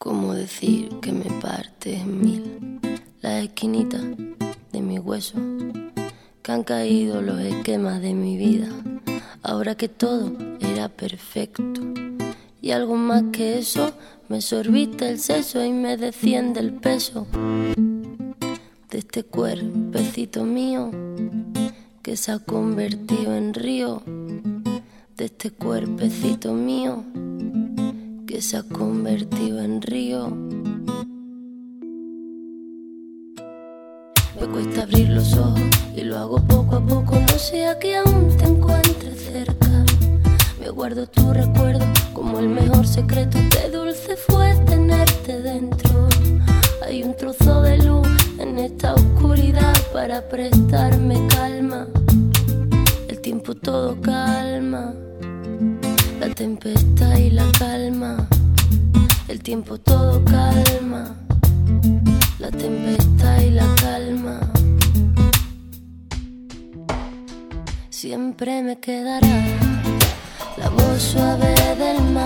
¿Cómo decir que me parte en mil las esquinitas de mi hueso? Que han caído los esquemas de mi vida, ahora que todo era perfecto. Y algo más que eso, me sorbiste el seso y me desciende el peso de este cuerpecito mío que se ha convertido en río, de este cuerpecito mío que se ha convertido en río. Me cuesta abrir los ojos y lo hago poco a poco, no sea que aún te encuentres cerca. Me guardo tu recuerdo como el mejor secreto, qué dulce fue tenerte dentro. Hay un trozo de luz en esta oscuridad para prestarme calma. El tiempo todo calma, la tempestad y la calma. El tiempo todo calma, la tempestad y la calma. Siempre me quedará la voz suave del mar.